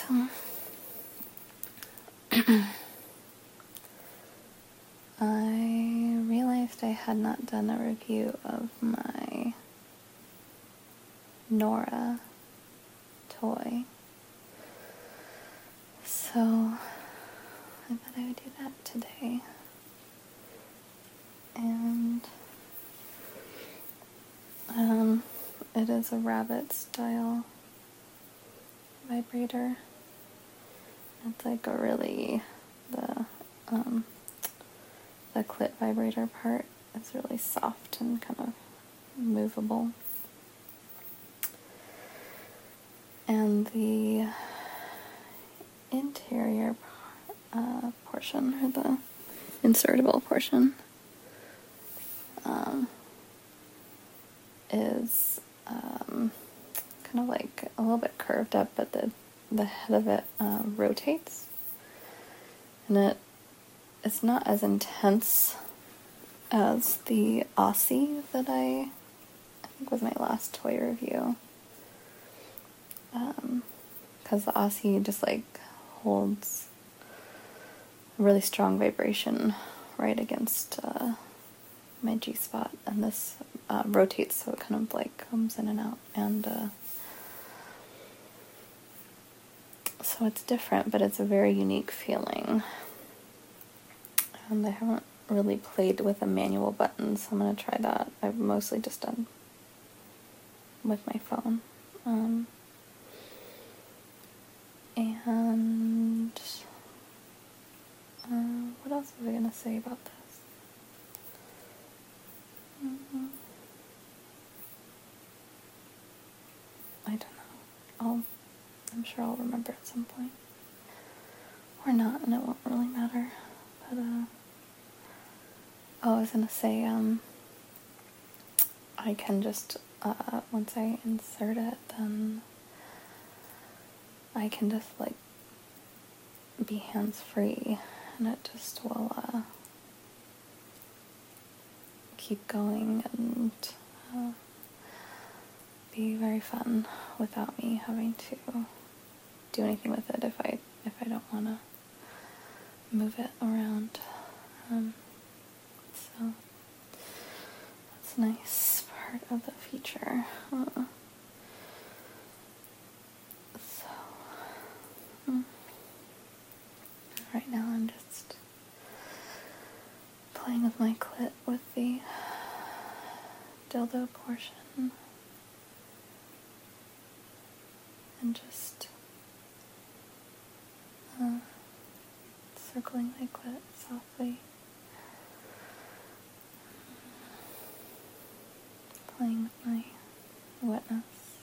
So I realized I had not done a review of my Nora toy, so I thought I would do that today. And it is a rabbit style vibrator. It's like a really, the clit vibrator part is really soft and kind of movable. And the interior portion, or the insertable portion, is kind of like a little bit curved up, but the head of it rotates, and it's not as intense as the Aussie that I think was my last toy review, because the Aussie just like holds a really strong vibration right against my G-spot, and this rotates, so it kind of like comes in and out, and so it's different, but it's a very unique feeling. And I haven't really played with a manual button, so I'm going to try that. I've mostly just done with my phone. And what else was I going to say about this? I don't know. I'm sure I'll remember at some point. Or not, and it won't really matter. But, I was going to say, I can just, once I insert it, then I can just, like, be hands-free, and it just will, keep going and be very fun without me having to do anything with it if I don't want to move it around. So that's a nice part of the feature. Right now I'm just playing with my clit with the dildo portion, and just circling my clit softly, playing with my wetness.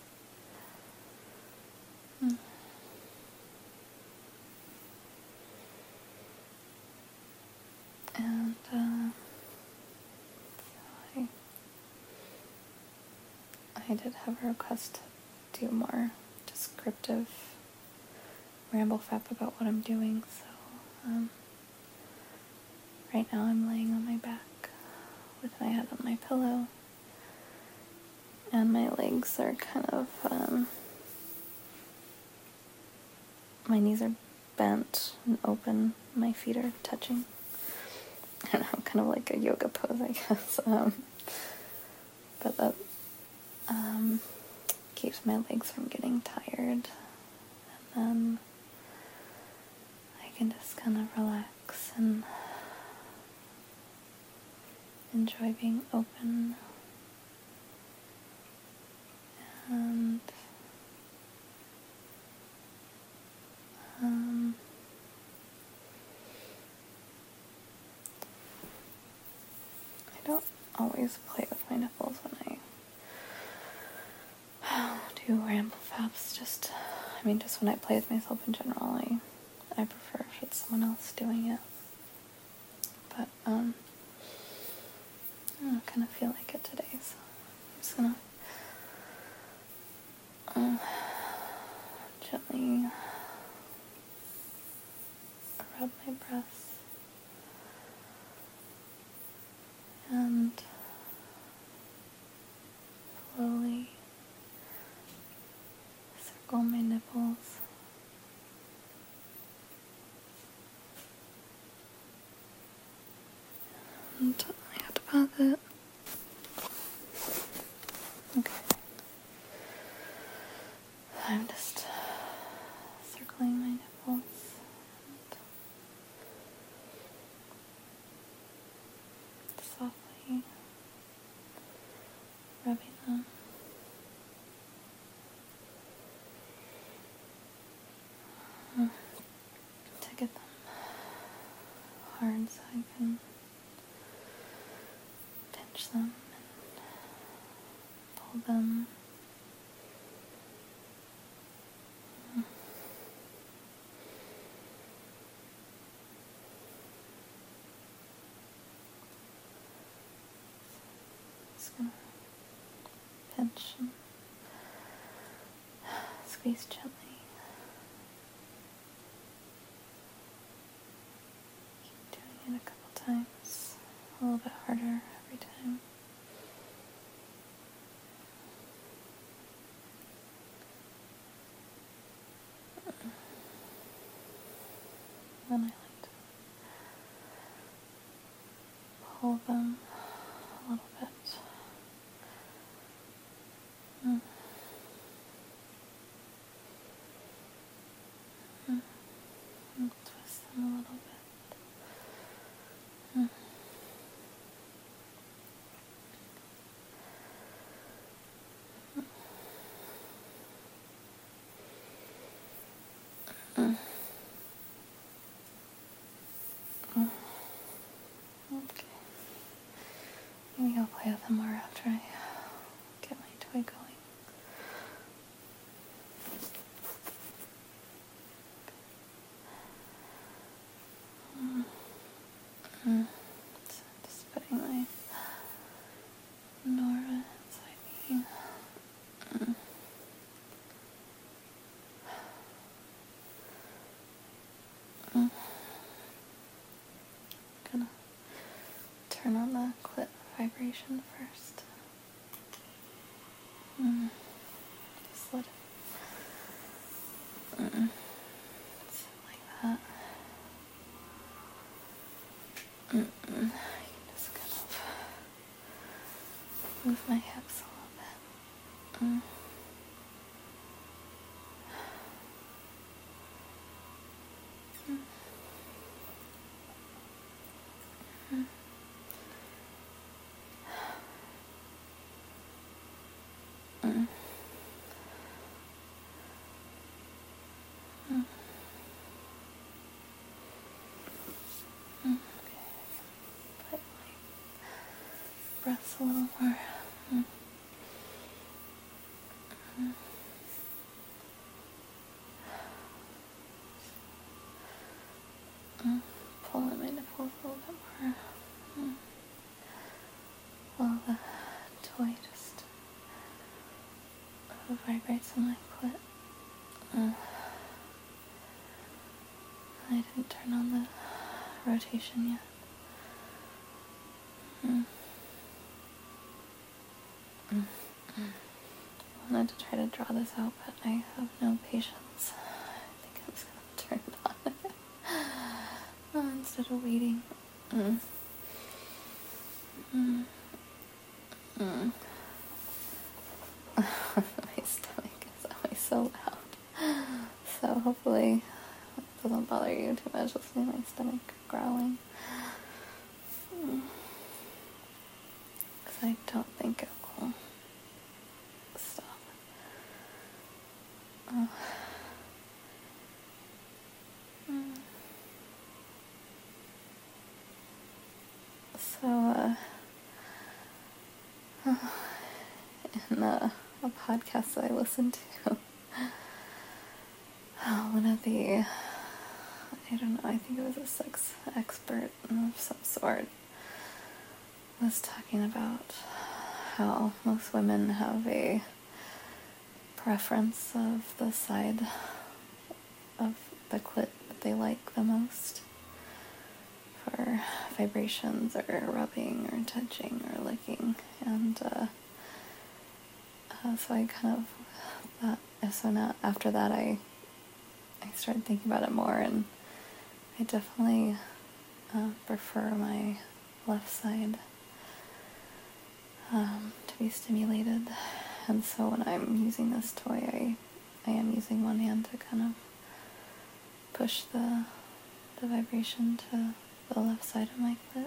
And so I did have a request to do more descriptive ramble fap about what I'm doing, so right now I'm laying on my back with my head on my pillow, and my legs are kind of, my knees are bent and open, my feet are touching. I don't know, kind of like a yoga pose, I guess, but that keeps my legs from getting tired, and then I can just kind of relax and enjoy being open, and I don't always play with my nipples when I do ramble faps, just when I play with myself in general, I prefer if it's someone else doing it, but, I kind of feel like it today, so I'm just gonna gently rub my breasts and slowly circle my nipples deposit. Okay. I'm just circling my nipples and softly rubbing them. To get them hard so I can pinch them and pull them. Just gonna pinch and squeeze gently. Keep doing it a couple times, a little bit harder every time. Then I like to pull them a little bit. And twist them a little bit. Okay. Maybe I'll play with them more after I get my toy going. So just putting my Nora inside me. Gonna turn on the clit vibration first. Just let it sit like that. I can just kind of move my hips a little bit. Put my breaths a little more. Pull in my nipples a little bit more. While the toy just vibrates on my clit. I didn't turn on the rotation yet. I wanted to try to draw this out, but I have no patience. I think I'm just gonna turn it on instead of waiting. My stomach is always so loud. So hopefully it doesn't bother you too much listening to my stomach growling. Because I don't think it will stop. So, in a podcast that I listened to, one of the, I don't know, I think it was a sex expert of some sort, was talking about how most women have a preference of the side of the clit that they like the most for vibrations or rubbing or touching or licking. And so I kind of thought, so now after that I started thinking about it more, and I definitely prefer my left side to be stimulated. And so when I'm using this toy, I am using one hand to kind of push the vibration to the left side of my clit.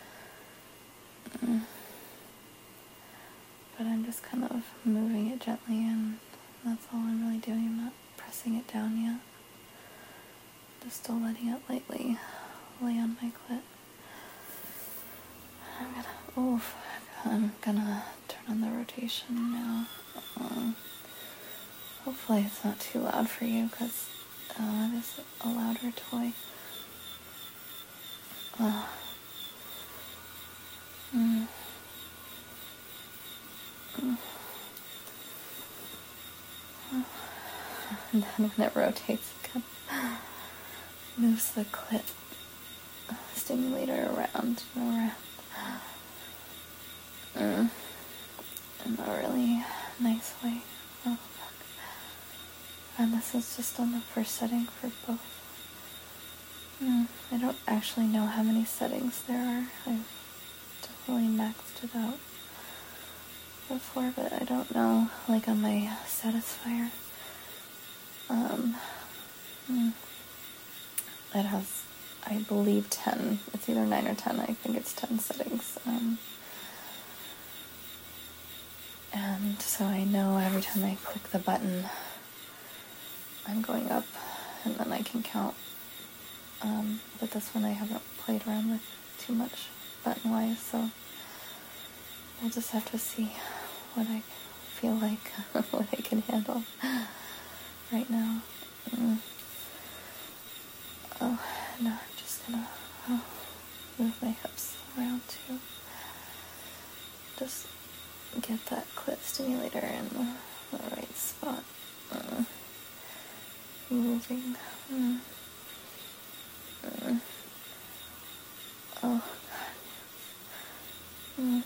But I'm just kind of moving it gently, and that's all I'm really doing. I'm not pressing it down yet. Just still letting it lightly lay on my clit. I'm gonna turn on the rotation now. Hopefully it's not too loud for you, because it is a louder toy. And then when it rotates, it kind of moves the clit stimulator around and around in a really nice way. Oh, fuck. And this is just on the first setting for both. I don't actually know how many settings there are. I've definitely maxed it out before, but I don't know, like on my Satisfyer. It has, I believe, 10. It's either 9 or 10. I think it's 10 settings. And so I know every time I click the button, I'm going up, and then I can count. But this one I haven't played around with too much button-wise, so we'll just have to see what I feel like, what I can handle right now. Oh, now I'm just gonna move my hips around too. Just get that clit stimulator in the right spot. Moving. Oh, God.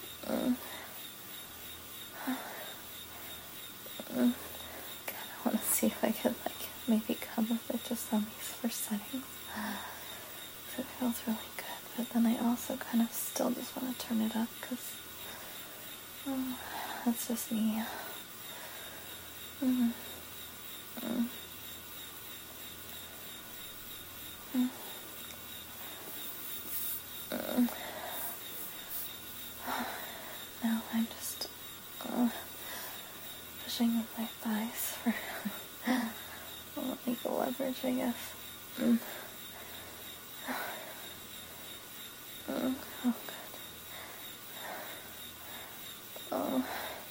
God, I want to see if I could, maybe come with it just on these first settings. It feels really good, but then I also kind of still just want to turn it up, because that's just me. Now I'm just pushing with my thighs for equal leverage, I guess. Oh, good. Oh.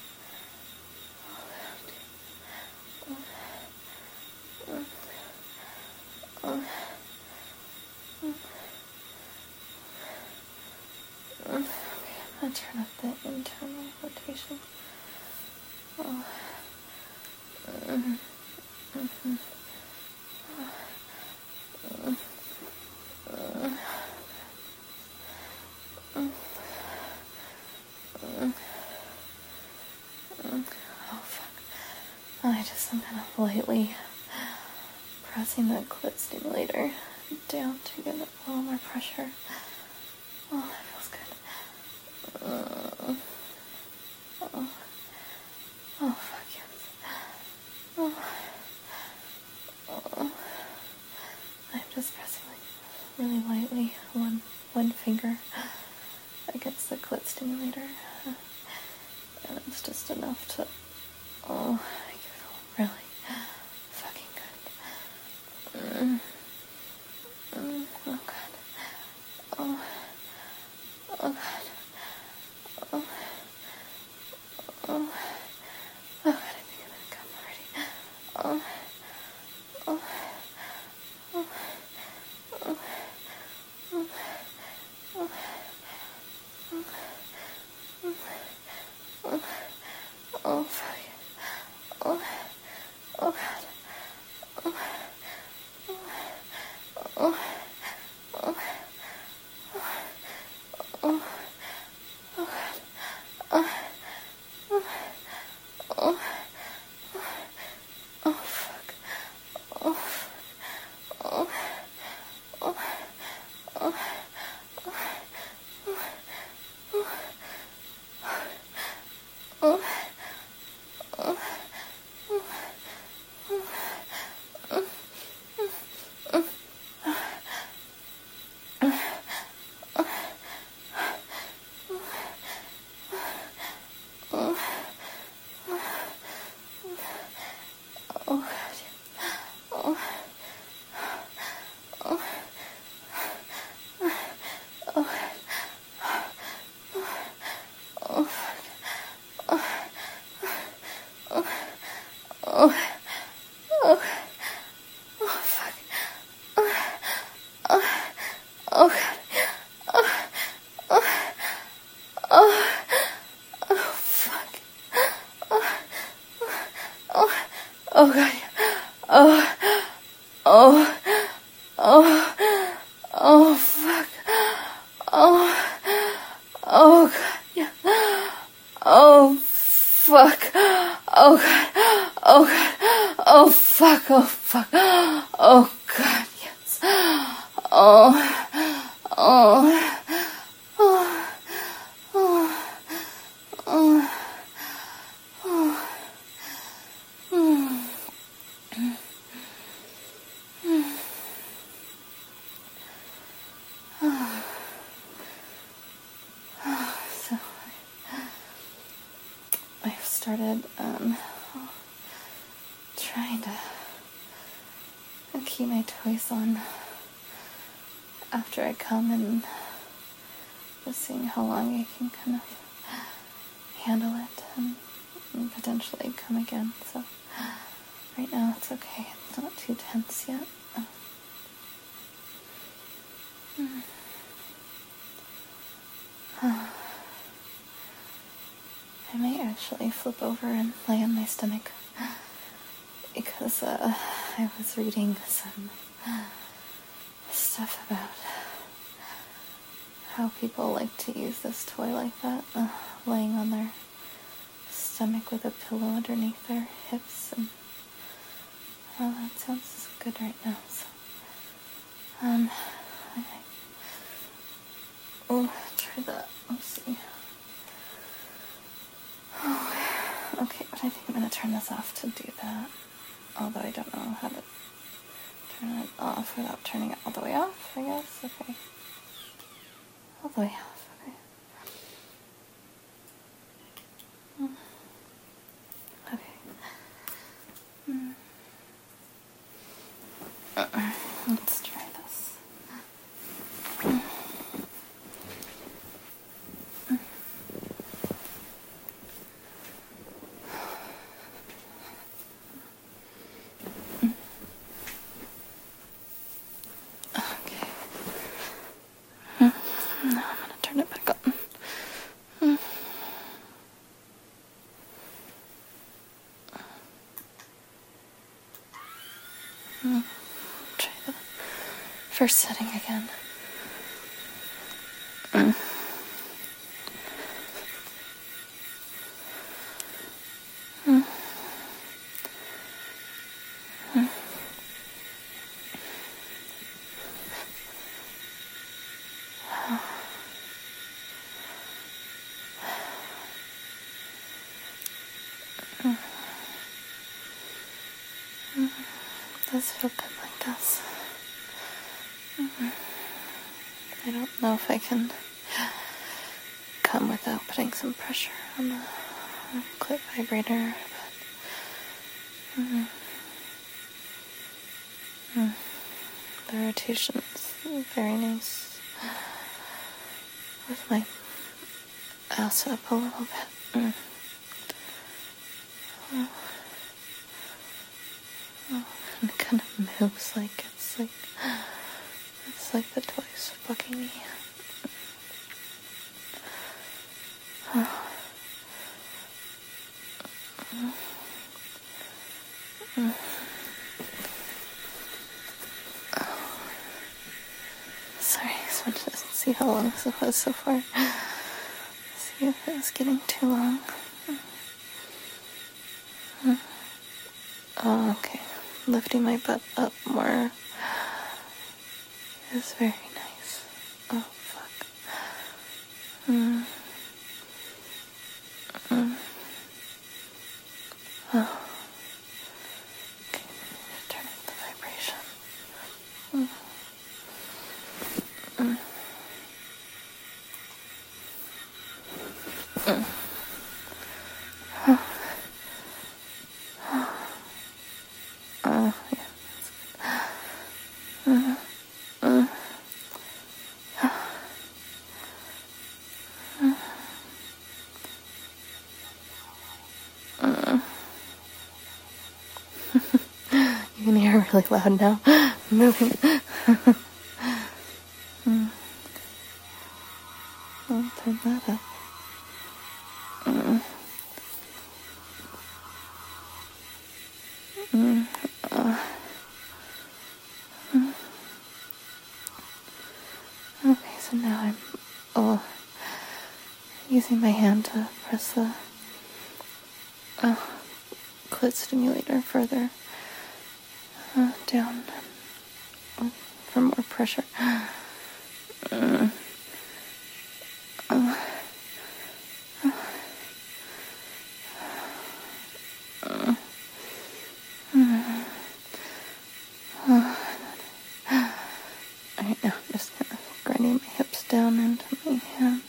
Okay, I'm gonna turn up the internal rotation. Oh. Oh, fuck. I'm kind of lightly pressing the clit stimulator down to get a little more pressure. Oh, that feels good. Oh, fuck yes. I'm just pressing really lightly one finger against the clit stimulator, and it's just enough to make it feel really fucking good. Oh, God. Oh, God. Oh, God, I think I'm gonna come already. Oh. Oh, fuck. Oh, God. Oh, oh, oh, oh, oh, God. Oh, fuck. Oh, oh, oh, oh, Oh, oh, oh, oh, oh, oh, oh, oh, fuck. Oh, oh, oh, oh, oh, oh, fuck. Oh, oh, God. Oh, oh, oh, oh, fuck. Oh, oh, God. Yeah. Oh, fuck. Oh, God. Oh, God. Oh, fuck. Oh, fuck. Oh, God. Yes. Oh, oh, oh, oh, oh, oh. So I've started trying to keep my toys on after I come, and just seeing how long I can kind of handle it and potentially come again. So right now it's okay. It's not too tense yet. I might actually flip over and lay on my stomach because I was reading some stuff about how people like to use this toy like that, laying on their stomach with a pillow underneath their hips, and that sounds good right now. So oh, try that. Let's see. Oh, okay, but I think I'm gonna turn this off to do that. Although I don't know how to turn it off without turning it all the way off, I guess. Okay. All the way off, okay. Okay. Let's try this. Now I'm gonna turn it back on. Try the first setting again. It does feel good like this. I don't know if I can come without putting some pressure on the clit vibrator, but the rotation is very nice with my ass up a little bit. And it kind of moves like it's like the toy's fucking me. Sorry, I wanted to see how long this was so far. See if it was getting too long. Oh, okay. Lifting my butt up more is very nice. Oh, fuck. Oh. Okay, turn up the vibration. really loud now. Moving. I'll turn that up. Okay, so now I'm using my hand to press the clit stimulator further down for more pressure. Alright, now I'm just kind of grinding my hips down into my hand.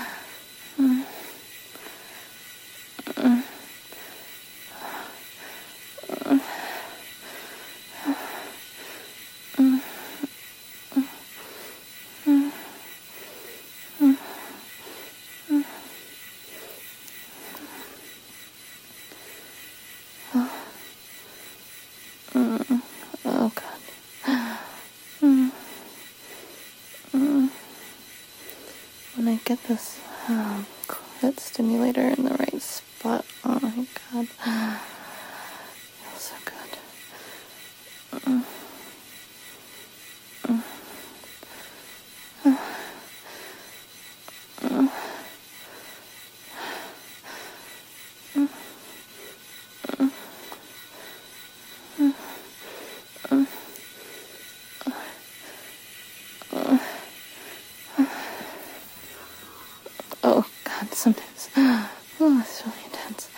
Oh God. When I get this clit stimulator in the right spot, oh my God. Feels so good. Oh God, sometimes. Oh, it's really intense.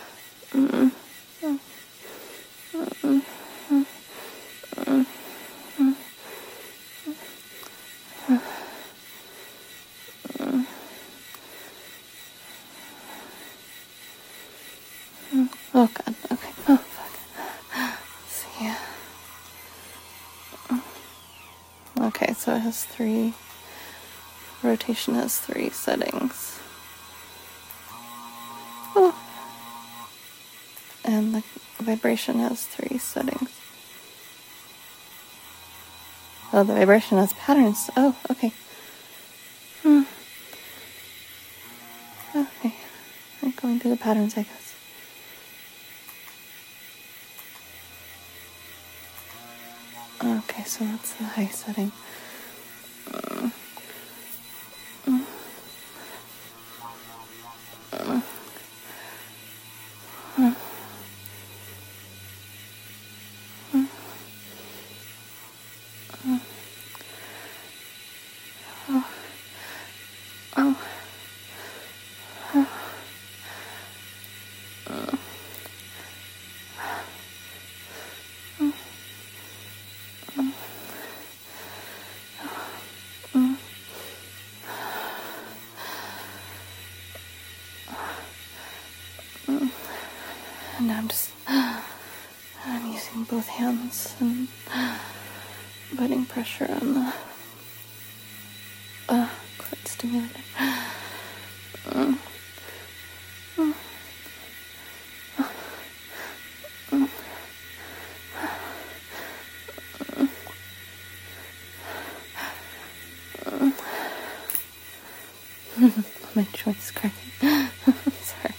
Oh God, okay. Oh fuck. Let's see. Okay, so it has rotation has 3 settings. Oh. And the vibration has 3 settings. Oh, the vibration has patterns. Oh, okay. Okay. I'm going through the patterns, I guess. Okay, so that's the high setting. And I'm using both hands and putting pressure on the clit stimulator. My joint's cracking. Sorry.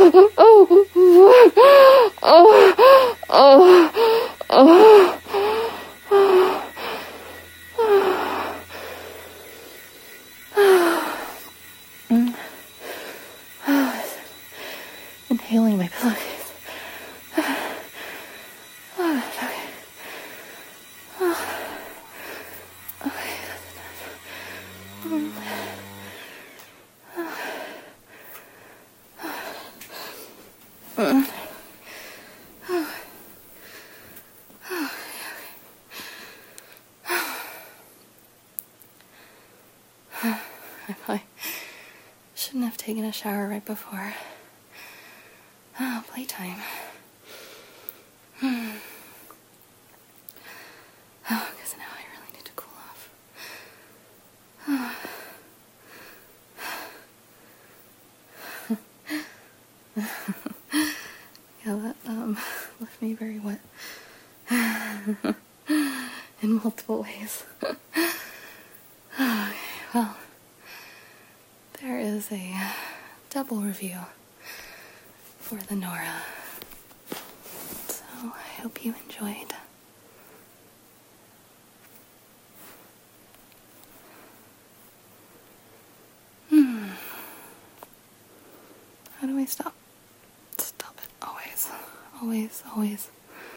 Inhaling my pillowcase. I probably shouldn't have taken a shower right before playtime. Because now I really need to cool off. Yeah, that left me very wet in multiple ways. Okay, well, there is a double review for the Nora. So I hope you enjoyed. How do I stop? Stop it. Always, always, always.